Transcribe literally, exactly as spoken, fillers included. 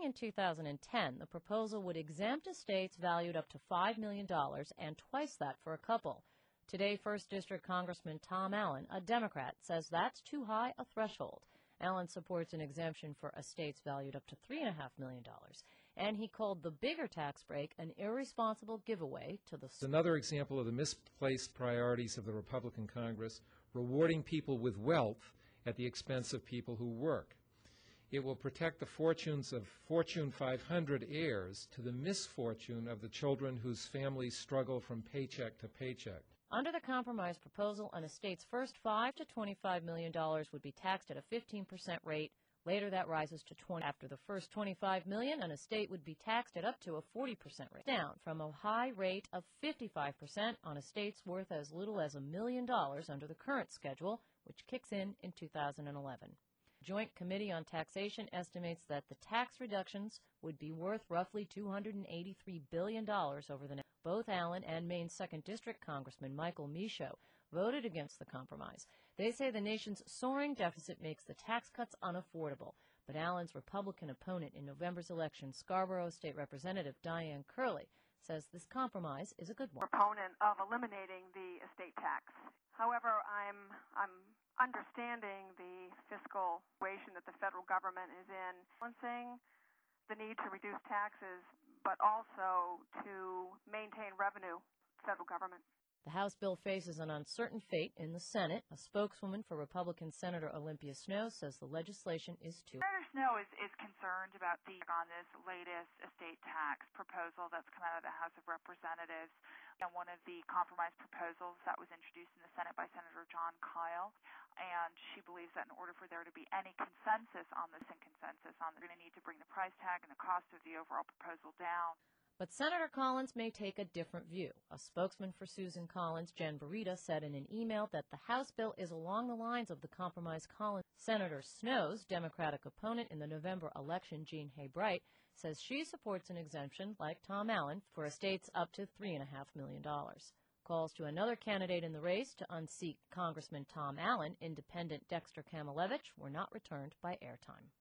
in two thousand ten, the proposal would exempt estates valued up to five million dollars and twice that for a couple. Today, first District Congressman Tom Allen, a Democrat, says that's too high a threshold. Allen supports an exemption for estates valued up to three point five million dollars, and he called the bigger tax break an irresponsible giveaway to the... It's another example of the misplaced priorities of the Republican Congress, rewarding people with wealth at the expense of people who work. It will protect the fortunes of Fortune five hundred heirs to the misfortune of the children whose families struggle from paycheck to paycheck. Under the compromise proposal, an estate's first five to twenty-five million dollars would be taxed at a fifteen percent rate. Later, that rises to twenty. After the first twenty-five million dollars, an estate would be taxed at up to a forty percent rate, down from a high rate of fifty-five percent on estates worth as little as a million dollars under the current schedule, which kicks in in two thousand eleven. Joint Committee on Taxation estimates that the tax reductions would be worth roughly two hundred eighty-three billion dollars over the next. Both Allen and Maine's second District Congressman Michael Michaud voted against the compromise. They say the nation's soaring deficit makes the tax cuts unaffordable. But Allen's Republican opponent in November's election, Scarborough State Representative Diane Curley, says this compromise is a good one. Proponent of eliminating the estate tax. However, I'm I'm understanding the fiscal situation that the federal government is in, balancing the need to reduce taxes, but also to maintain revenue, federal government. The House bill faces an uncertain fate in the Senate. A spokeswoman for Republican Senator Olympia Snowe says the legislation is too... Senator Snowe is, is concerned about the on this latest estate tax proposal that's come out of the House of Representatives. And one of the compromise proposals that was introduced in the Senate by Senator John Kyle. And she believes that in order for there to be any consensus on this and consensus on, they're going to need to bring the price tag and the cost of the overall proposal down. But Senator Collins may take a different view. A spokesman for Susan Collins, Jen Barita, said in an email that the House bill is along the lines of the compromise Collins. Senator Snowe's Democratic opponent in the November election, Jean Hay-Bright, says she supports an exemption, like Tom Allen, for estates up to three point five million dollars. Calls to another candidate in the race to unseat Congressman Tom Allen, Independent Dexter Kamalevich, were not returned by airtime.